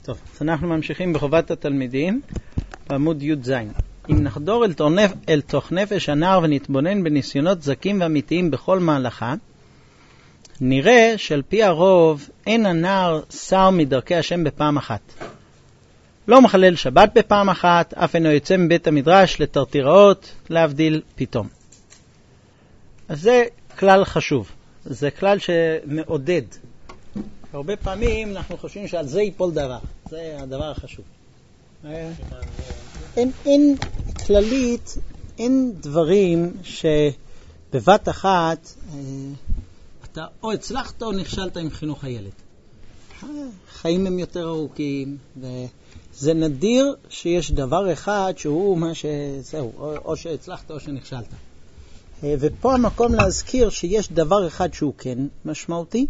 טוב, אז אנחנו ממשיכים בחובת התלמידים בעמוד י"ז. אם נחדור אל תוך נפש הנער ונתבונן בניסיונות זקים ואמיתיים בכל מהלכה, נראה שעל פי הרוב אין הנער שר מדרכי השם בפעם אחת. לא מחלל שבת בפעם אחת, אף אינו יוצא מבית המדרש לטרטיראות, להבדיל פתאום. אז זה כלל חשוב, זה כלל שמעודד. הרבה פעמים אנחנו חושבים שעל זה ייפול דבר, זה הדבר החשוב. אין כללית, אין דברים שבבת אחת אתה או הצלחת או נכשלת עם חינוך הילד. חיים הם יותר ארוכים, וזה נדיר שיש דבר אחד שהוא מה שזהו, או שהצלחת או שנכשלת. ופה המקום להזכיר שיש דבר אחד שהוא כן משמעותי,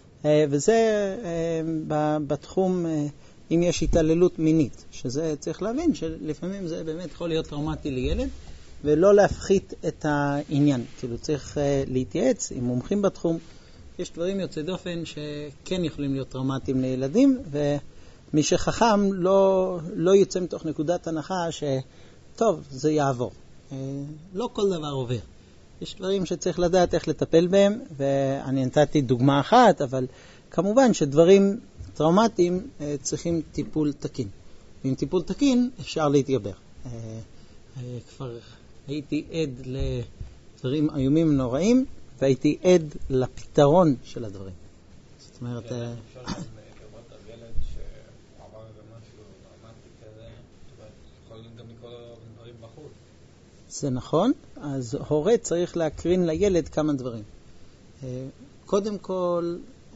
וזה בתחום, אם יש התעללות מינית, שזה צריך להבין שלפעמים זה באמת יכול להיות טראומטי לילד, ולא להפחית את העניין. כאילו צריך להתייעץ עם מומחים בתחום. יש דברים יוצא דופן שכן יכולים להיות טראומטיים לילדים, ומי שחכם לא יוצא מתוך נקודת הנחה שטוב, זה יעבור. לא כל דבר עובר. יש דברים שצריך לדעת איך לטפל בהם, ואני נתתי דוגמה אחת, אבל כמובן שדברים טראומטיים צריכים טיפול תקין. ועם טיפול תקין אפשר להתגבר. כבר הייתי עד לדברים איומים נוראים, והייתי עד לפתרון של הדברים. זאת אומרת... אפשר לראות על ילד שעבר איזה משהו טראומטי כזה, יכול גם לקרוא דברים בחוץ. זה נכון, אז הורה צריך להקרין לילד כמה דברים. קודם כל,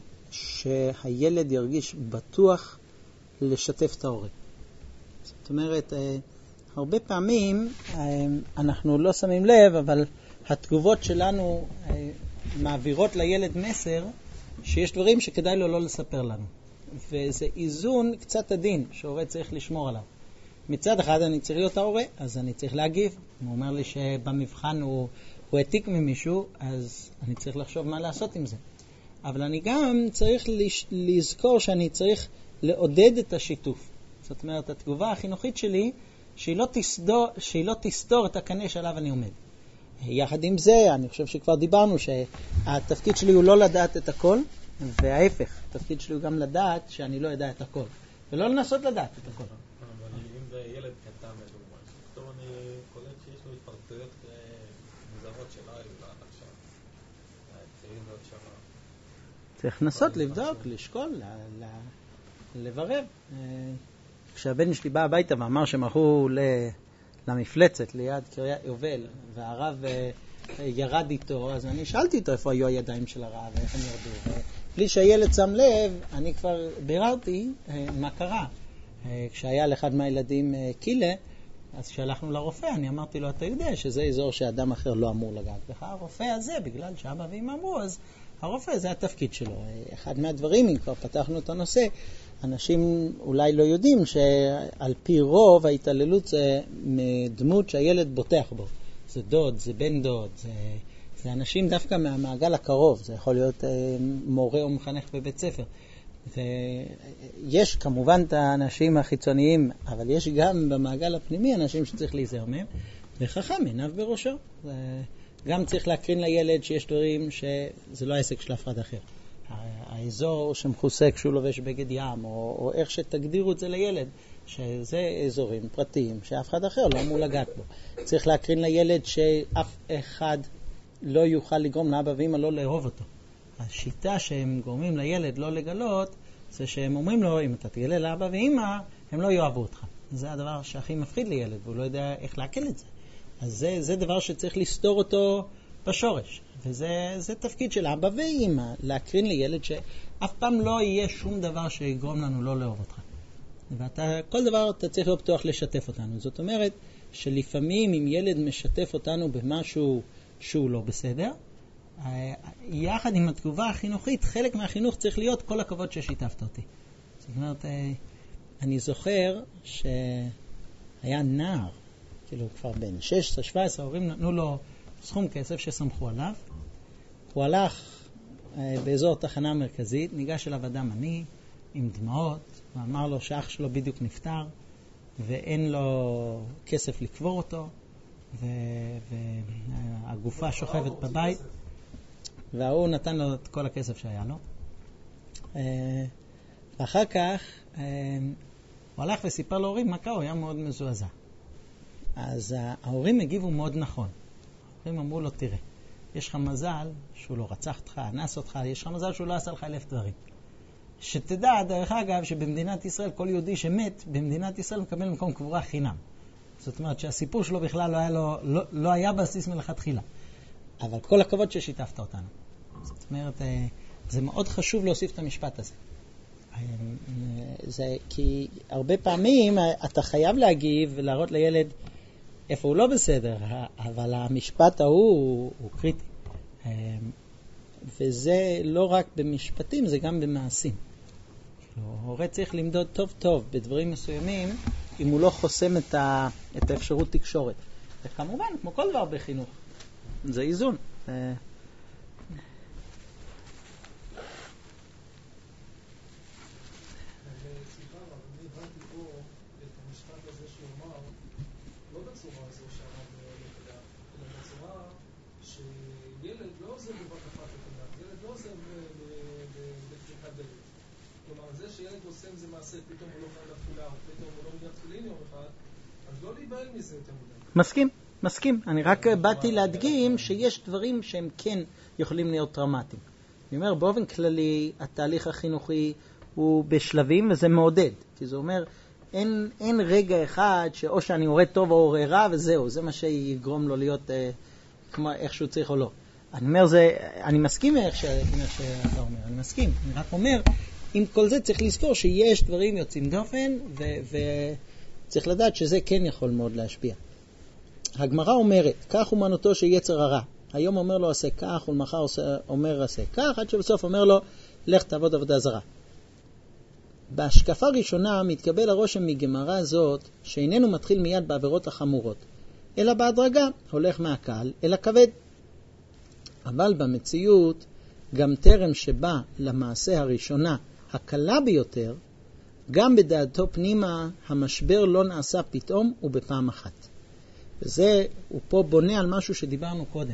שהילד ירגיש בטוח לשתף את ההורה. זאת אומרת, הרבה פעמים אנחנו לא שמים לב, אבל התגובות שלנו מעבירות לילד מסר שיש דברים שכדאי לו לא לספר לנו. וזה איזון קצת עדין שההורה צריך לשמור עליו. מצד אחד אני צריך להיות ההורה, אז אני צריך להגיב. הוא אומר לי שבמבחן הוא העתיק ממישהו, אז אני צריך לחשוב מה לעשות עם זה. אבל אני גם צריך לזכור שאני צריך לעודד את השיתוף. זאת אומרת, התגובה החינוכית שלי, שהיא לא תסתור את הקנה שעליו אני עומד. יחד עם זה, אני חושב שכבר דיברנו שהתפקיד שלי הוא לא לדעת את הכל, וההפך, התפקיד שלי הוא גם לדעת שאני לא יודע את הכל. ולא לנסות לדעת את הכל. אבל אם זה ילד קטן לדוגמה, פתאום אני קולט שיש לו התפרצויות מוזרות שלא היו לה עד עכשיו. צריכים להיות שמה. צריך לנסות לבדוק, לשקול, לברר. כשהבן שלי בא הביתה ואמר שמחו למפלצת ליד קריית יובל, והרב ירד איתו, אז אני שאלתי אותו איפה היו הידיים של הרב ואיך הם ירדו. בלי שהילד שם לב, אני כבר ביררתי מה קרה. כשהיה לאחד מהילדים קילה, אז כשהלכנו לרופא, אני אמרתי לו, אתה יודע שזה אזור שאדם אחר לא אמור לגעת בך. הרופא הזה, בגלל שאבא ואמא אמרו, אז הרופא זה התפקיד שלו. אחד מהדברים, אם כבר פתחנו את הנושא, אנשים אולי לא יודעים שעל פי רוב ההתעללות זה מדמות שהילד בוטח בו. זה דוד, זה בן דוד, זה אנשים דווקא מהמעגל הקרוב. זה יכול להיות מורה או מחנך בבית ספר. יש כמובן את האנשים החיצוניים, אבל יש גם במעגל הפנימי אנשים שצריך להיזהר מהם, וחכם עיניו בראשו. גם צריך להקרין לילד שיש דברים שזה לא העסק של אף אחד אחר. האזור שמחוסה כשהוא לובש בגד ים, או איך שתגדירו את זה לילד, שזה אזורים פרטיים שאף אחד אחר לא אמור לגעת בו. צריך להקרין לילד שאף אחד לא יוכל לגרום לאבא ואמא לא לאהוב אותו. השיטה שהם גורמים לילד לא לגלות, זה שהם אומרים לו, אם אתה תגלה לאבא ואמא, הם לא יאהבו אותך. זה הדבר שהכי מפחיד לילד, והוא לא יודע איך להקל את זה. אז זה דבר שצריך לסתור אותו בשורש. וזה תפקיד של אבא ואמא, להקרין לילד שאף פעם לא יהיה שום דבר שיגרום לנו לא לאהוב אותך. כל דבר אתה צריך להיות פתוח לשתף אותנו. זאת אומרת שלפעמים אם ילד משתף אותנו במשהו שהוא לא בסדר, יחד עם התגובה החינוכית, חלק מהחינוך צריך להיות כל הכבוד ששיתפת אותי. זאת אומרת, אני זוכר שהיה נער, כאילו כבר בין 16-17, ההורים נתנו לו סכום כסף שסמכו עליו. הוא הלך באזור תחנה מרכזית, ניגש אליו אדם עני עם דמעות, הוא אמר לו שאח שלו בדיוק נפטר, ואין לו כסף לקבור אותו, והגופה שוכבת בבית, והוא נתן לו את כל הכסף שהיה לו. ואחר כך הוא הלך וסיפר להורים מה קרה, הוא היה מאוד מזועזע. אז ההורים הגיבו מאוד נכון. ההורים אמרו לו, תראה, יש לך מזל שהוא לא רצח אותך, אנס אותך, יש לך מזל שהוא לא עשה לך 1000 דברים. שתדע, דרך אגב, שבמדינת ישראל, כל יהודי שמת, במדינת ישראל מקבל מקום קבורה חינם. זאת אומרת שהסיפור שלו בכלל לא היה בסיס מלכתחילה. אבל כל הכבוד ששיתפת אותנו. זאת אומרת, זה מאוד חשוב להוסיף את המשפט הזה. זה כי הרבה פעמים אתה חייב להגיב ולהראות לילד איפה הוא לא בסדר, אבל המשפט הוא קריטי. וזה לא רק במשפטים, זה גם במעשים. הורה צריך למדוד טוב טוב בדברים מסוימים, אם הוא לא חוסם את האפשרות תקשורת. וכמובן, כמו כל דבר בחינוך, זה איזון. שילד עושה עם זה מעשה, פתאום הוא לא חייב לתפילה, פתאום הוא לא מגיע תפילין יום אחד, אז לא להיבהל מזה יותר מדי. מסכים. אני רק באתי להדגים שיש דברים שהם כן יכולים להיות טראומטיים. אני אומר, באופן כללי, התהליך החינוכי הוא בשלבים, וזה מעודד. כי זה אומר, אין רגע אחד שאו שאני הורה טוב או הורה רע, וזהו, זה מה שיגרום לו להיות כמו איך שהוא צריך או לא. אני אומר, אני מסכים איך שאתה אומר, אני מסכים. אני רק אומר, עם כל זה צריך לזכור שיש דברים יוצאים דופן, וצריך לדעת שזה כן יכול מאוד להשפיע. הגמרא אומרת, כך אומנותו שיצר הרע. היום אומר לו עשה כך, ולמחר אומר עשה כך, עד שבסוף אומר לו, לך תעבוד עבודה זרה. בהשקפה ראשונה מתקבל הרושם מגמרא זאת, שאיננו מתחיל מיד בעבירות החמורות, אלא בהדרגה הולך מהקל אל הכבד. אבל במציאות, גם טרם שבא למעשה הראשונה הקלה ביותר, גם בדעתו פנימה המשבר לא נעשה פתאום ובפעם אחת. וזה, הוא פה בונה על משהו שדיברנו קודם,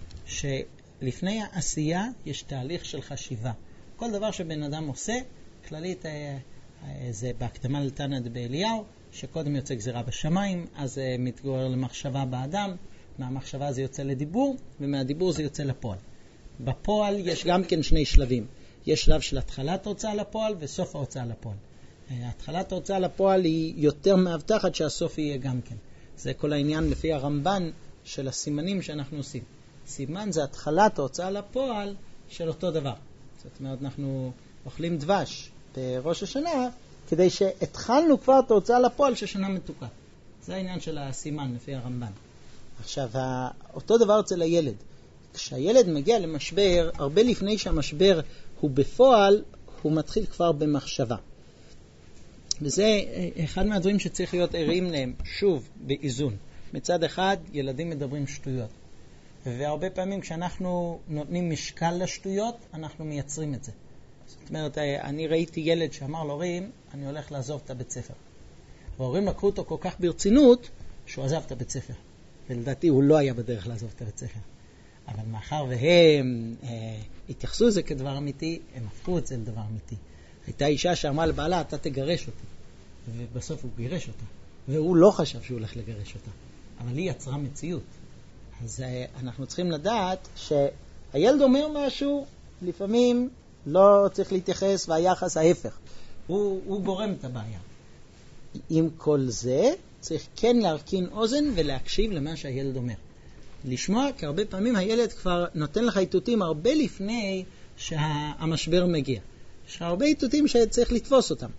שלפני העשייה יש תהליך של חשיבה. כל דבר שבן אדם עושה, כללית זה בהקדמה לתנא דבאליהו, שקודם יוצא גזירה בשמיים, אז זה מתגורר למחשבה באדם, מהמחשבה זה יוצא לדיבור, ומהדיבור זה יוצא לפועל. בפועל יש גם כן שני שלבים. יש שלב של התחלת ההוצאה לפועל וסוף ההוצאה לפועל. התחלת ההוצאה לפועל היא יותר מאבטחת שהסוף יהיה גם כן. זה כל העניין לפי הרמב"ן של הסימנים שאנחנו עושים. סימן זה התחלת ההוצאה לפועל של אותו דבר. זאת אומרת, אנחנו אוכלים דבש בראש השנה, כדי שהתחלנו כבר את ההוצאה לפועל של שנה מתוקה. זה העניין של הסימן לפי הרמב"ן. עכשיו, אותו דבר אצל הילד. כשהילד מגיע למשבר, הרבה לפני שהמשבר הוא בפועל, הוא מתחיל כבר במחשבה. וזה אחד מהדברים שצריך להיות ערים להם, שוב, באיזון. מצד אחד, ילדים מדברים שטויות. והרבה פעמים כשאנחנו נותנים משקל לשטויות, אנחנו מייצרים את זה. זאת אומרת, אני ראיתי ילד שאמר להורים, אני הולך לעזוב את הבית ספר. וההורים לקחו אותו כל כך ברצינות, שהוא עזב את הבית ספר. ולדעתי הוא לא היה בדרך לעזוב את הבית ספר. אבל מאחר והם התייחסו לזה כדבר אמיתי, הם הפכו את זה לדבר אמיתי. הייתה אישה שאמרה לבעלה, אתה תגרש אותי. ובסוף הוא גירש אותה. והוא לא חשב שהוא הולך לגרש אותה. אבל היא יצרה מציאות. אז אנחנו צריכים לדעת שהילד אומר משהו, לפעמים לא צריך להתייחס, והיחס ההפך. הוא גורם את הבעיה. עם כל זה, צריך כן להרכין אוזן ולהקשיב למה שהילד אומר. לשמוע, כי הרבה פעמים הילד כבר נותן לך איתותים הרבה לפני שהמשבר מגיע. יש הרבה איתותים שצריך לתפוס אותם.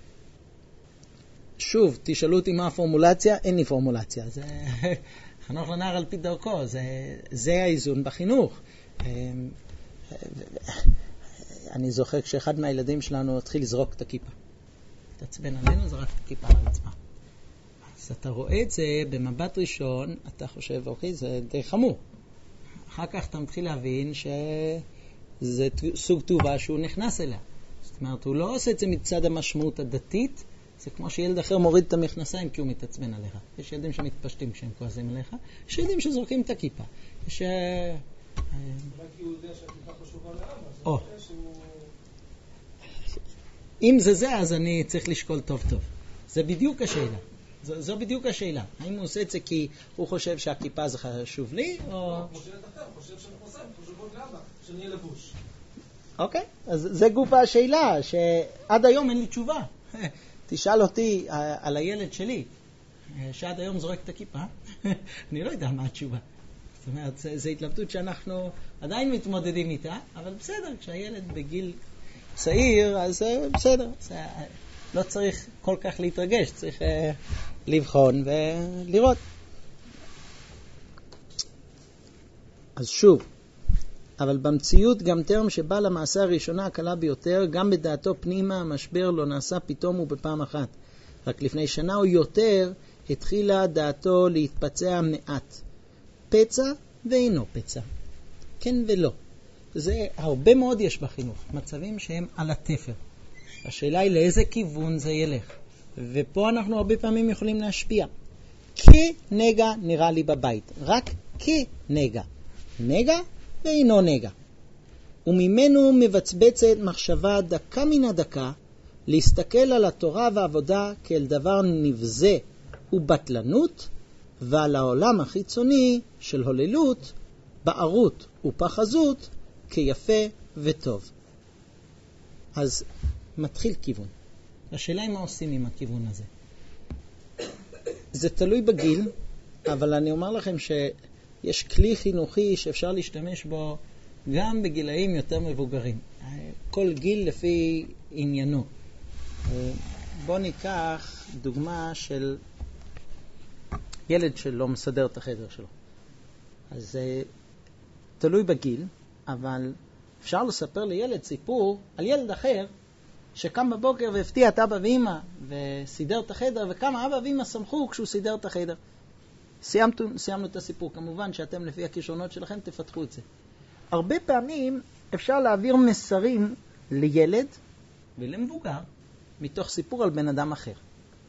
שוב, תשאלו אותי מה הפורמולציה, אין לי פורמולציה. זה חנוך לנער על פי דרכו, זה האיזון בחינוך. אני זוכר כשאחד מהילדים שלנו התחיל לזרוק את הכיפה. תעצבן עלינו, זרק את הכיפה על הרצפה. אז אתה רואה את זה במבט ראשון, אתה חושב, אוקיי, זה די חמור. אחר כך אתה מתחיל להבין שזה סוג טובה שהוא נכנס אליה. זאת זאת אומרת, הוא לא עושה את זה מצד המשמעות הדתית, זה כמו שילד אחר מוריד את המכנסיים כי הוא מתעצבן עליך. יש ילדים שמתפשטים כשהם כועסים עליך, יש ילדים שזורקים את הכיפה. יש... רק כי הוא יודע שהכיפה חשובה לאבא, זה שהוא... אם זה, אז אני צריך לשקול טוב טוב. זה בדיוק השאלה. זו בדיוק השאלה. האם הוא עושה את זה כי הוא חושב שהכיפה זה חשוב לי, או... לא, כמו שילד אחר, חושב שהמכנסיים חשובות לאבא, שאני אהיה לבוש. אוקיי, אז זה גופה השאלה, שעד היום אין לי תשובה. תשאל אותי על הילד שלי, שעד היום זורק את הכיפה, אני לא יודע מה התשובה. זאת אומרת, זו התלבטות שאנחנו עדיין מתמודדים איתה, אבל בסדר, כשהילד בגיל צעיר, אז בסדר. לא צריך כל כך להתרגש, צריך לבחון ולראות. אז שוב, אבל במציאות גם טרם שבא למעשה הראשונה הקלה ביותר, גם בדעתו פנימה המשבר לא נעשה פתאום ובפעם אחת. רק לפני שנה או יותר התחילה דעתו להתפצע מעט. פצע ואינו פצע. כן ולא. זה הרבה מאוד יש בחינוך. מצבים שהם על התפר. השאלה היא לאיזה כיוון זה ילך. ופה אנחנו הרבה פעמים יכולים להשפיע. כנגע נראה לי בבית. רק כנגע. נגע ואינו נגע. וממנו מבצבצת מחשבה דקה מן הדקה להסתכל על התורה והעבודה כאל דבר נבזה ובטלנות, ועל העולם החיצוני של הוללות, בערות ופחזות כיפה וטוב. אז מתחיל כיוון. השאלה היא מה עושים עם הכיוון הזה. זה תלוי בגיל, אבל אני אומר לכם שיש כלי חינוכי שאפשר להשתמש בו גם בגילאים יותר מבוגרים. כל גיל לפי עניינו. בוא ניקח דוגמה של ילד שלא מסדר את החדר שלו. אז תלוי בגיל, אבל אפשר לספר לילד סיפור על ילד אחר שקם בבוקר והפתיע את אבא ואמא וסידר את החדר, וכמה אבא ואמא שמחו כשהוא סידר את החדר. סיימנו את הסיפור. כמובן שאתם לפי הכישרונות שלכם תפתחו את זה. הרבה פעמים אפשר להעביר מסרים לילד ולמבוגר מתוך סיפור על בן אדם אחר.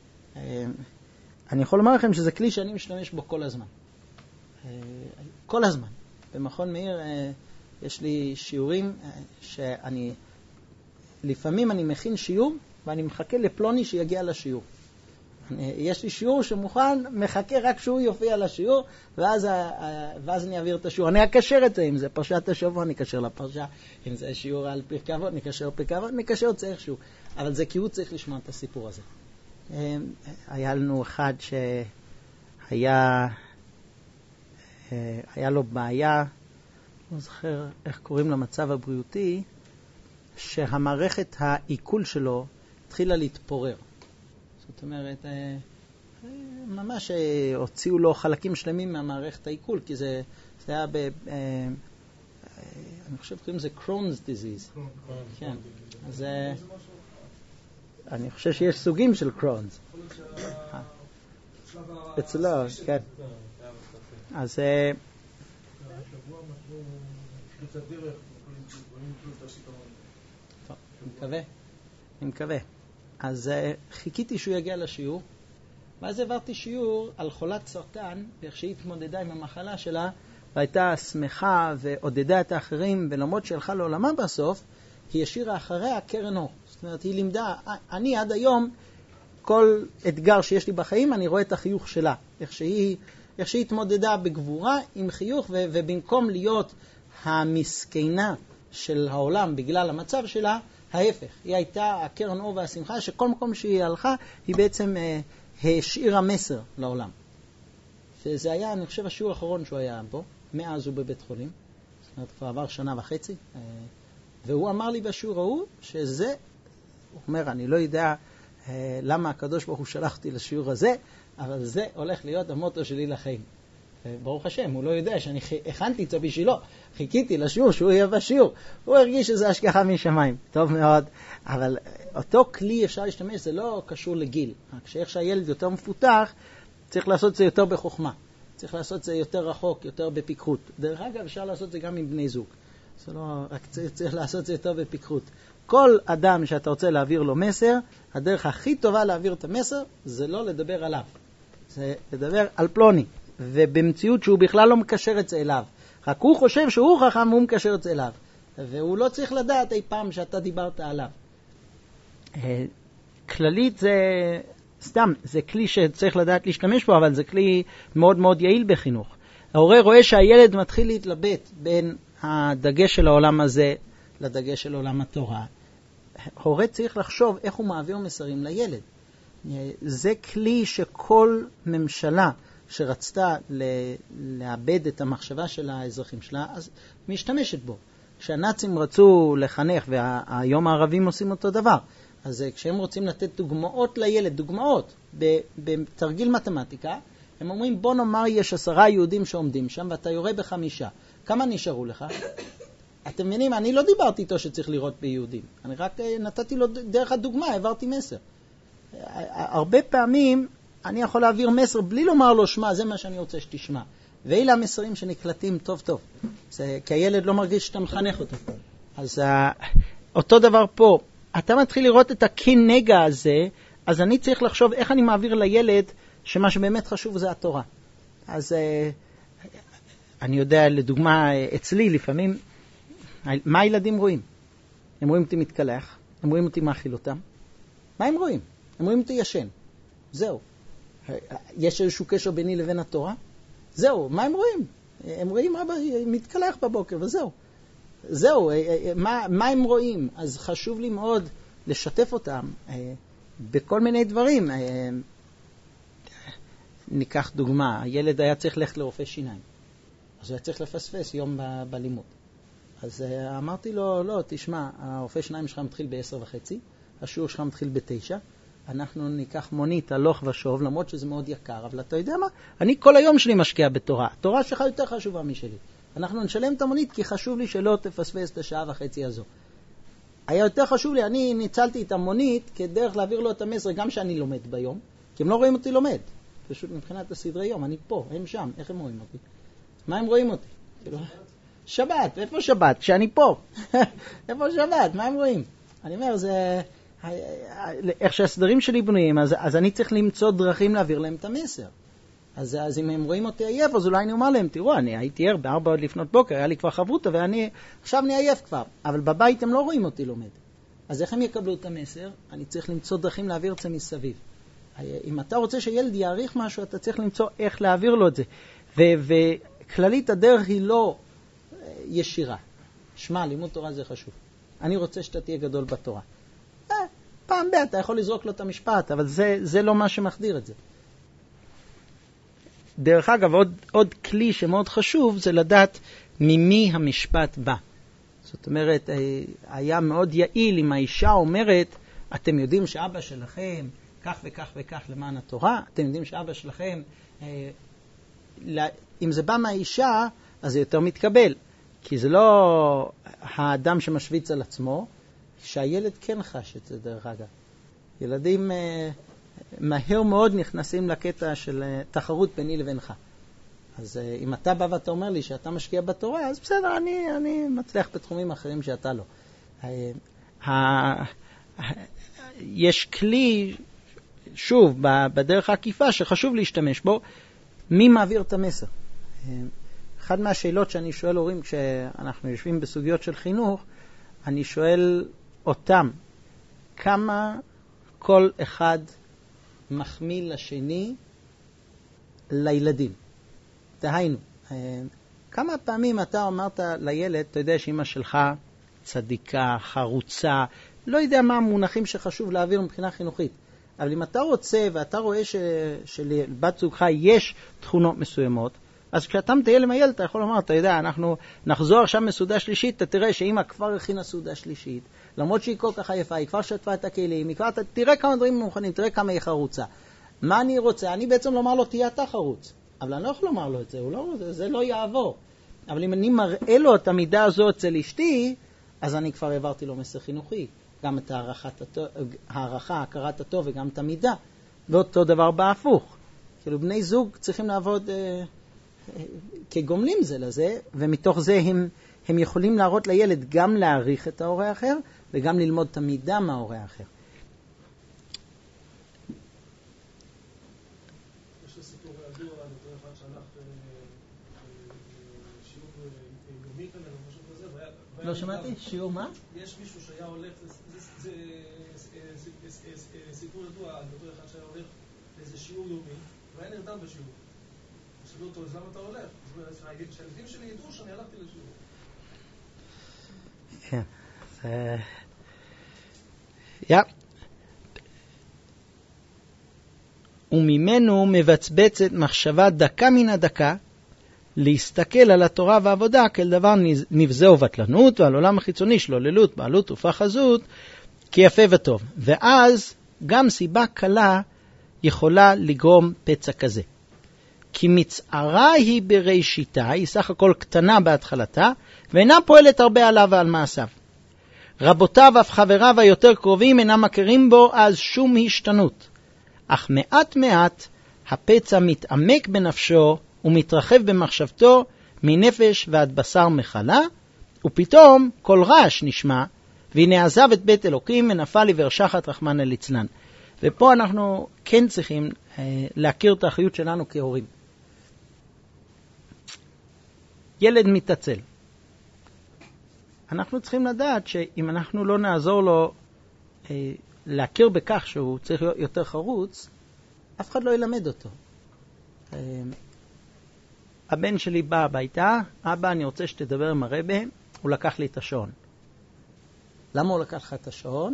אני יכול לומר לכם שזה כלי שאני משתמש בו כל הזמן. כל הזמן. במכון מאיר יש לי שיעורים שאני, לפעמים אני מכין שיעור ואני מחכה לפלוני שיגיע לשיעור. יש לי שיעור שמוכן, מחכה רק שהוא יופיע לשיעור, ואז אני אעביר את השיעור. אני אקשר את זה, אם זה פרשת השבוע, אני אקשר לפרשה, אם זה שיעור על פרקי אבות, אני אקשר פרקי אבות, אני אקשר צריך שיעור. אבל זה כי הוא צריך לשמוע את הסיפור הזה. היה לנו אחד שהיה לו בעיה, לא זוכר איך קוראים למצב הבריאותי, שהמערכת העיכול שלו התחילה להתפורר. זאת אומרת, ממש הוציאו לו חלקים שלמים מהמערכת העיכול, כי זה היה אני חושב קוראים זה Crohn's disease. כן. אז אני חושב שיש סוגים של Crohn's. אצלו, כן. אז אני מקווה. אז חיכיתי שהוא יגיע לשיעור, ואז העברתי שיעור על חולת סרטן, ואיך שהיא התמודדה עם המחלה שלה, והייתה שמחה ועודדה את האחרים, ולמרות שהלכה לעולמה בסוף, היא השאירה אחריה קרן אור. זאת אומרת, היא לימדה, אני עד היום, כל אתגר שיש לי בחיים, אני רואה את החיוך שלה. איך שהיא התמודדה בגבורה עם חיוך, ובמקום להיות המסכנה של העולם בגלל המצב שלה, ההפך, היא הייתה הקרן אור והשמחה, שכל מקום שהיא הלכה, היא בעצם השאירה מסר לעולם. שזה היה, אני חושב, השיעור האחרון שהוא היה בו, מאז הוא בבית חולים, זאת אומרת, כבר עבר 1.5 שנה, והוא אמר לי בשיעור ההוא, שזה, הוא אומר, אני לא יודע למה הקדוש ברוך הוא שלח אותי לשיעור הזה, אבל זה הולך להיות המוטו שלי לחיים. ברוך השם, הוא לא יודע שאני הכנתי את זה בשבילו, חיכיתי לשיעור שהוא יהיה בשיעור, הוא הרגיש שזה השגחה משמיים, טוב מאוד, אבל אותו כלי אפשר להשתמש, זה לא קשור לגיל, רק שאיך שהילד יותר מפותח, צריך לעשות זה יותר בחוכמה, צריך לעשות זה יותר רחוק, יותר בפיקחות. דרך אגב, אפשר לעשות זה גם עם בני זוג, זה לא, רק צריך לעשות זה יותר בפיקחות. כל אדם שאתה רוצה להעביר לו מסר, הדרך הכי טובה להעביר את המסר זה לא לדבר עליו, זה לדבר על פלוני, ובמציאות שהוא בכלל לא מקשר את זה אליו, רק הוא חושב שהוא חכם והוא מקשר את זה אליו, והוא לא צריך לדעת אי פעם שאתה דיברת עליו. כללית זה סתם, זה כלי שצריך לדעת להשתמש בו, אבל זה כלי מאוד מאוד יעיל בחינוך. ההורה רואה שהילד מתחיל להתלבט בין הדגש של העולם הזה לדגש של עולם התורה. הורה צריך לחשוב איך הוא מעביר מסרים לילד. זה כלי שכל ממשלה שרצתה לאבד את המחשבה של האזרחים שלה, אז משתמשת בו. כשהנאצים רצו לחנך, והיום הערבים עושים אותו דבר, אז כשהם רוצים לתת דוגמאות לילד, דוגמאות, בתרגיל מתמטיקה, הם אומרים, בוא נאמר יש 10 יהודים שעומדים שם, ואתה יורה ב5. כמה נשארו לך? אתם מבינים, אני לא דיברתי איתו שצריך לראות ביהודים. אני רק נתתי לו דרך הדוגמה, העברתי מסר. הרבה פעמים אני יכול להעביר מסר בלי לומר לו, שמע, זה מה שאני רוצה שתשמע. ואלה המסרים שנקלטים טוב טוב. כי הילד לא מרגיש שאתה מחנך אותו. אז אותו דבר פה. אתה מתחיל לראות את הכנגע הזה, אז אני צריך לחשוב איך אני מעביר לילד שמה שבאמת חשוב זה התורה. אז אני יודע, לדוגמה, אצלי לפעמים, מה הילדים רואים? הם רואים אותי מתקלח, הם רואים אותי מאכיל אותם. מה הם רואים? הם רואים אותי ישן. זהו. יש איזשהו קשר ביני לבין התורה? זהו. מה הם רואים? הם רואים אבא מתקלח בבוקר וזהו. זהו. מה הם רואים? אז חשוב לי מאוד לשתף אותם בכל מיני דברים. ניקח דוגמה, הילד היה צריך ללכת לרופא שיניים. אז הוא היה צריך לפספס יום בלימוד. אז אמרתי לו, לא, תשמע, הרופא שיניים שלך מתחיל ב10:30, השיעור שלך מתחיל ב9, אנחנו ניקח מונית הלוך ושוב, למרות שזה מאוד יקר, אבל אתה יודע מה? אני כל היום שלי משקיע בתורה. התורה שלך יותר חשובה משלי. אנחנו נשלם את המונית כי חשוב לי שלא תפספס את השעה וחצי הזו. היה יותר חשוב לי, אני ניצלתי את המונית כדרך להעביר לו את המסר, גם שאני לומד ביום, כי הם לא רואים אותי לומד. פשוט מבחינת הסדרי יום, אני פה, הם שם, איך הם רואים אותי? מה הם רואים אותי? שבת, איפה שבת? כשאני פה. איפה שבת? מה הם רואים? אני אומר, זה איך שהסדרים שלי בנויים, אז אני צריך למצוא דרכים להעביר להם את המסר. אז אם הם רואים אותי עייף, אז אולי אני אומר להם, תראו, אני הייתי ער ב4 לפנות בוקר, היה לי כבר חברותה, ואני עכשיו אני עייף כבר. אבל בבית הם לא רואים אותי לומד. אז איך הם יקבלו את המסר? אני צריך למצוא דרכים להעביר את זה מסביב. אם אתה רוצה שילד יעריך משהו, אתה צריך למצוא איך להעביר לו את זה. וכללית הדרך היא לא ישירה. שמע, לימוד תורה זה חשוב. אני רוצה שאתה תהיה גדול בתורה. פעם ב' אתה יכול לזרוק לו את המשפט, אבל זה לא מה שמחדיר את זה. דרך אגב, עוד כלי שמאוד חשוב זה לדעת ממי המשפט בא. זאת אומרת, היה מאוד יעיל אם האישה אומרת, אתם יודעים שאבא שלכם כך וכך וכך למען התורה, אתם יודעים שאבא שלכם, אם זה בא מהאישה, אז זה יותר מתקבל. כי זה לא האדם שמשוויץ על עצמו, שהילד כן חש את זה דרך אגב. ילדים מהר מאוד נכנסים לקטע של תחרות ביני לבינך. אז אם אתה בא ואתה אומר לי שאתה משקיע בתורה, אז בסדר, אני מצליח בתחומים אחרים שאתה לא. יש כלי, שוב, בדרך העקיפה שחשוב להשתמש בו, מי מעביר את המסר? אחד מהשאלות שאני שואל הורים כשאנחנו יושבים בסוגיות של חינוך, אני שואל אותם, כמה כל אחד מחמיא לשני לילדים? דהיינו, כמה פעמים אתה אמרת לילד, אתה יודע שאמא שלך צדיקה, חרוצה, לא יודע מה המונחים שחשוב להעביר מבחינה חינוכית, אבל אם אתה רוצה ואתה רואה שלבת זוגך יש תכונות מסוימות, אז כשאתה מטייל עם הילד, אתה יכול לומר, אתה יודע, אנחנו נחזור עכשיו מסעודה שלישית, אתה תראה שאמא כבר הכינה סעודה שלישית, למרות שהיא כל כך עייפה, היא כבר שטפה את הכלים, תראה כמה דברים מוכנים, תראה כמה היא חרוצה. מה אני רוצה? אני בעצם לומר לו, תהיה אתה חרוץ. אבל אני לא יכול לומר לו את זה, זה לא יעבור. אבל אם אני מראה לו את המידה הזו אצל אשתי, אז אני כבר העברתי לו מסר חינוכי. גם את הערכה, הכרת הטוב וגם את המידה. ואותו דבר בהפוך. כאילו בני זוג צריכים לעבוד כגומלים זה לזה, ומתוך זה הם יכולים להראות לילד גם להעריך את ההורה האחר, וגם ללמוד את המידה מההורה האחר. יש לי סיפור ידוע, אני יותר אחד שהלך שיעור יומי כאלה, או משהו כזה, לא שמעתי? שיעור מה? יש מישהו שהיה הולך, זה סיפור ידוע, אני יותר אחד שהיה הולך לאיזה שיעור יומי, והיה נרדם בשיעור. שאלו אותו, אז למה אתה הולך? שהילדים שלי ידעו שאני הלכתי לשיעור. כן, וממנו מבצבצת מחשבה דקה מן הדקה להסתכל על התורה והעבודה כאל דבר נבזה ובטלנות, ועל עולם החיצוני שלוללות, בעלות ופחזות כיפה וטוב. ואז גם סיבה קלה יכולה לגרום פצע כזה. כי מצערה היא בראשיתה, היא סך הכל קטנה בהתחלתה, ואינה פועלת הרבה עליו ועל מעשיו. רבותיו אף חבריו היותר קרובים אינם מכירים בו אז שום השתנות. אך מעט מעט הפצע מתעמק בנפשו ומתרחב במחשבתו מנפש ועד בשר מחלה, ופתאום כל רעש נשמע, והנה עזב את בית אלוקים ונפל עבר שחת רחמנא ליצלן. ופה אנחנו כן צריכים להכיר את האחריות שלנו כהורים. ילד מתעצל. אנחנו צריכים לדעת שאם אנחנו לא נעזור לו להכיר בכך שהוא צריך להיות יותר חרוץ, אף אחד לא ילמד אותו. הבן שלי בא הביתה, אבא, אני רוצה שתדבר עם הרבה, הוא לקח לי את השעון. למה הוא לקח לך את השעון?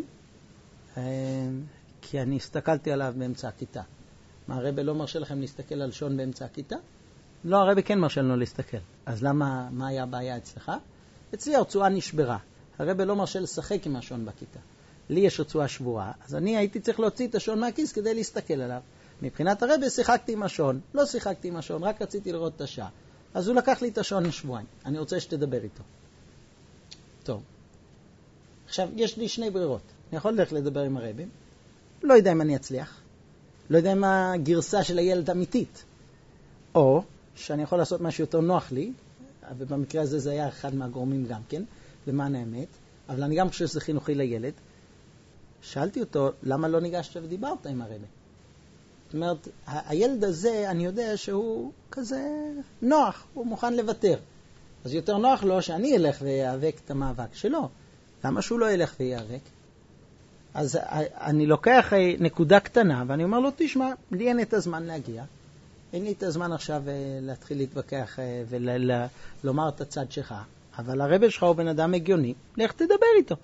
כי אני הסתכלתי עליו באמצע הכיתה. מה, הרבה לא מרשה לכם להסתכל על שעון באמצע הכיתה? לא, הרבה כן מרשה לנו להסתכל. אז למה, מה היה הבעיה אצלך? אצלי הרצועה נשברה. הרבה לא מרשה לשחק עם השעון בכיתה. לי יש רצועה שבורה, אז אני הייתי צריך להוציא את השעון מהכיס כדי להסתכל עליו. מבחינת הרבה שיחקתי עם השעון. לא שיחקתי עם השעון, רק רציתי לראות את השעה. אז הוא לקח לי את השעון לשבועיים. אני רוצה שתדבר איתו. טוב. עכשיו, יש לי שני ברירות. אני יכול ללכת לדבר עם הרבים. לא יודע אם אני אצליח. לא יודע אם הגרסה של הילד אמיתית. או שאני יכול לעשות משהו יותר נוח לי, ובמקרה הזה זה היה אחד מהגורמים גם כן, למען האמת, אבל אני גם חושב שזה חינוכי לילד. שאלתי אותו, למה לא ניגשת ודיברת עם הרבי? זאת אומרת, הילד הזה, אני יודע שהוא כזה נוח, הוא מוכן לוותר. אז יותר נוח לו שאני אלך ויאבק את המאבק שלו. למה שהוא לא ילך ויאבק? אז אני לוקח נקודה קטנה, ואני אומר לו, תשמע, לי אין את הזמן להגיע. אין לי את הזמן עכשיו להתחיל להתווכח ולומר את הצד שלך. אבל הרבי שלך הוא בן אדם הגיוני, לך תדבר איתו.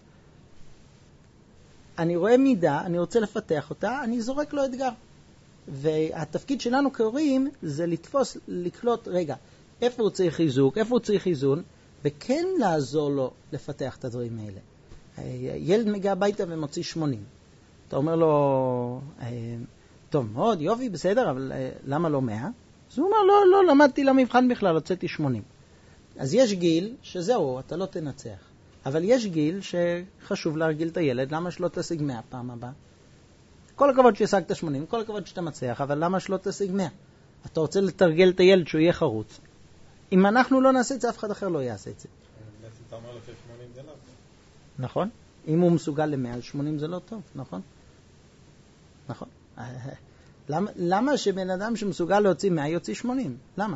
אני רואה מידה, אני רוצה לפתח אותה, אני זורק לו אתגר. והתפקיד שלנו כהורים זה לתפוס, לקלוט, רגע, איפה הוא צריך חיזוק, איפה הוא צריך איזון, וכן לעזור לו לפתח את הדברים האלה. ילד מגיע הביתה ומוציא 80. אתה אומר לו, טוב מאוד, יופי, בסדר, אבל למה לא 100? אז הוא אומר, לא, למדתי למבחן בכלל, הוצאתי 80. אז יש גיל שזהו, אתה לא תנצח. אבל יש גיל שחשוב להרגיל את הילד, למה שלא תשיג 100 פעם הבאה? כל הכבוד שהשגת 80, כל הכבוד שאתה מצליח, אבל למה שלא תשיג 100? אתה רוצה לתרגל את הילד שהוא יהיה חרוץ. אם אנחנו לא נעשה את זה, אף אחד אחר לא יעשה את זה. בעצם אתה אומר לפי 80 זה לא טוב. נכון. אם הוא מסוגל ל-100, אז 80 זה לא טוב, נכון? נכון. למה שבן אדם שמסוגל להוציא 100 יוציא 80? למה?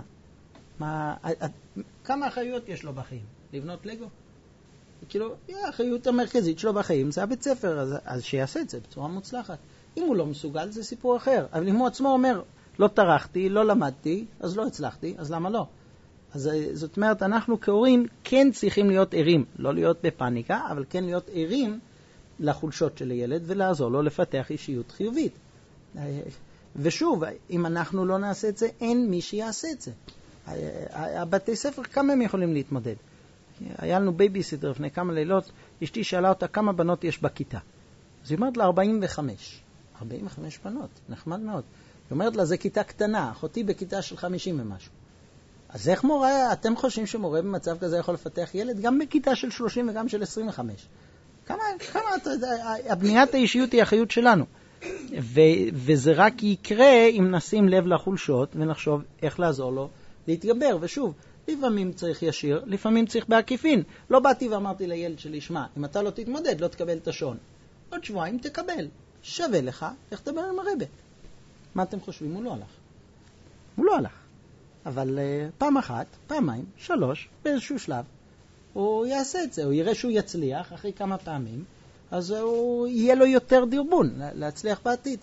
כמה אחריות יש לו בחיים? לבנות לגו? כאילו, האחריות המרכזית שלו בחיים זה הבית ספר, אז שיעשה את זה בצורה מוצלחת. אם הוא לא מסוגל, זה סיפור אחר. אבל אם הוא עצמו אומר, לא טרחתי, לא למדתי, אז לא הצלחתי, אז למה לא? אז זאת אומרת, אנחנו כהורים כן צריכים להיות ערים, לא להיות בפניקה, אבל כן להיות ערים לחולשות של הילד ולעזור לו לפתח אישיות חיובית. ושוב, אם אנחנו לא נעשה את זה, אין מי שיעשה את זה. הבתי ספר, כמה הם יכולים להתמודד? היה לנו בייביסיטר לפני כמה לילות, אשתי שאלה אותה כמה בנות יש בכיתה. אז היא אומרת לה 45. 45 בנות, נחמד מאוד. היא אומרת לה, זה כיתה קטנה, אחותי בכיתה של 50 ומשהו. אז איך מורה, אתם חושבים שמורה במצב כזה יכול לפתח ילד? גם בכיתה של 30 וגם של 25. כמה הבניית האישיות היא האחריות שלנו. וזה רק יקרה אם נשים לב לחולשות ונחשוב איך לעזור לו להתגבר. ושוב, לפעמים צריך ישיר, לפעמים צריך בעקיפין. לא באתי ואמרתי לילד שלי, שמע, אם אתה לא תתמודד, לא תקבל את השעון. עוד שבועיים תקבל. שווה לך, איך תדבר עם הרבה. מה אתם חושבים? הוא לא הלך. הוא לא הלך. אבל פעם אחת, פעמיים, 3, באיזשהו שלב, הוא יעשה את זה. הוא יראה שהוא יצליח אחרי כמה פעמים, אז הוא יהיה לו יותר דרבון להצליח בעתיד.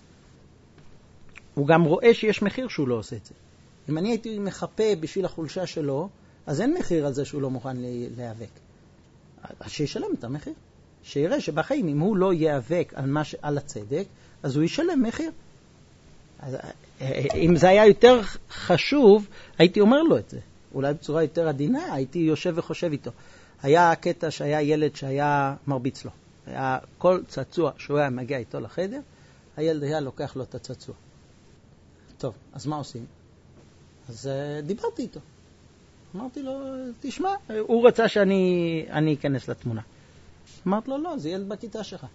הוא גם רואה שיש מחיר שהוא לא עושה את זה. אם אני הייתי מחפה בשביל החולשה שלו, אז אין מחיר על זה שהוא לא מוכן להיאבק. אז שישלם את המחיר. שיראה שבחיים אם הוא לא ייאבק על הצדק, אז הוא ישלם מחיר. אז, אם זה היה יותר חשוב, הייתי אומר לו את זה. אולי בצורה יותר עדינה, הייתי יושב וחושב איתו. היה קטע שהיה ילד שהיה מרביץ לו. היה כל צעצוע שהוא היה מגיע איתו לחדר, הילד היה לוקח לו את הצעצוע. טוב, אז מה עושים? אז דיברתי איתו. אמרתי לו, תשמע, הוא רצה שאני אכנס לתמונה. אמרתי לו, לא, זה ילד בכיתה שלך.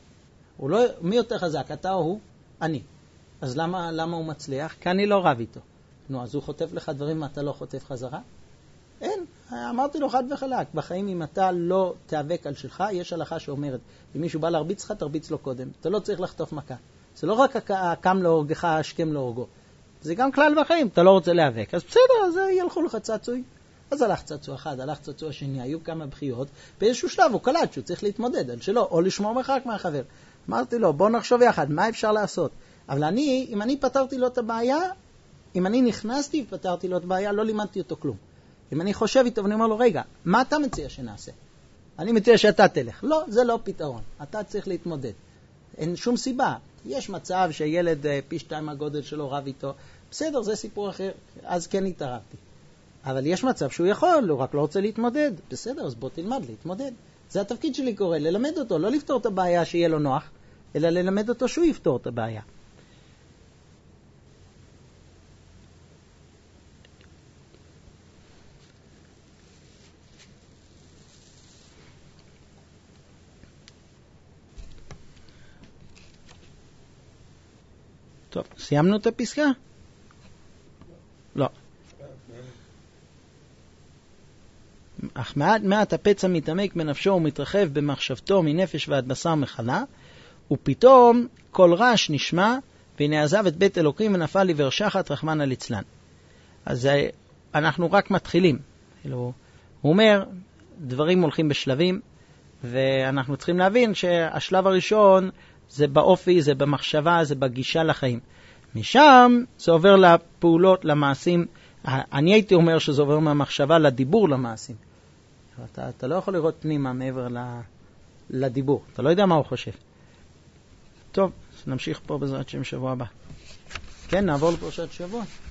מי יותר חזק, אתה או הוא? אני. אז למה הוא מצליח? כי אני לא רב איתו. נו, אז הוא חוטף לך דברים, אתה לא חוטף חזרה? אין. אמרתי לו חד וחלק. בחיים אם אתה לא תיאבק על שלך, יש הלכה שאומרת, אם מישהו בא להרביץ לך, תרביץ לו קודם. אתה לא צריך לחטוף מכה. זה לא רק הקם להורגך, השכם להורגו. זה גם כלל בחיים, אתה לא רוצה להיאבק. אז בסדר, אז ילכו לך צעצועים. אז הלך צעצוע אחד, הלך צעצוע שני, היו כמה בחיות, באיזשהו שלב הוא קלט שהוא צריך להתמודד על שלו, או לשמור מרחק מהחבר. אמרתי לו, בוא נחשוב יחד, מה אפשר לעשות? אבל אם אני פתרתי לו את הבעיה, אם אני נכנסתי ופתרתי לו את הבעיה, לא לימדתי אותו כלום. אם אני חושב איתו ואני אומר לו, רגע, מה אתה מציע שנעשה? אני מציע שאתה תלך. לא, זה לא פתרון. אתה צריך להתמודד. אין שום סיבה. יש מצב שילד פי 2 הגודל שלו רב איתו. בסדר, זה סיפור אחר. אז כן התערבתי. אבל יש מצב שהוא יכול, הוא רק לא רוצה להתמודד. בסדר, אז בוא תלמד להתמודד. זה התפקיד שלי קורא, ללמד אותו, לא לפתור את הבעיה שיהיה לו נוח, אלא ללמד אותו שהוא יפתור את הבעיה. טוב, סיימנו את הפסקה? לא. אך מעט הפצע מתעמק בנפשו ומתרחב במחשבתו מנפש ועד בשר מחלה, ופתאום כל רעש נשמע, והנה עזב את בית אלוקים ונפל לעבר שחת רחמנא ליצלן. אז אנחנו רק מתחילים. הוא אומר, דברים הולכים בשלבים, ואנחנו צריכים להבין שהשלב הראשון זה באופי, זה במחשבה, זה בגישה לחיים. משם זה עובר לפעולות, למעשים. אני הייתי אומר שזה עובר מהמחשבה לדיבור למעשים. אתה לא יכול לראות פנימה מעבר לדיבור. אתה לא יודע מה הוא חושב. טוב, נמשיך פה בעזרת שם שבוע הבא. כן, נעבור לפרשת שבוע.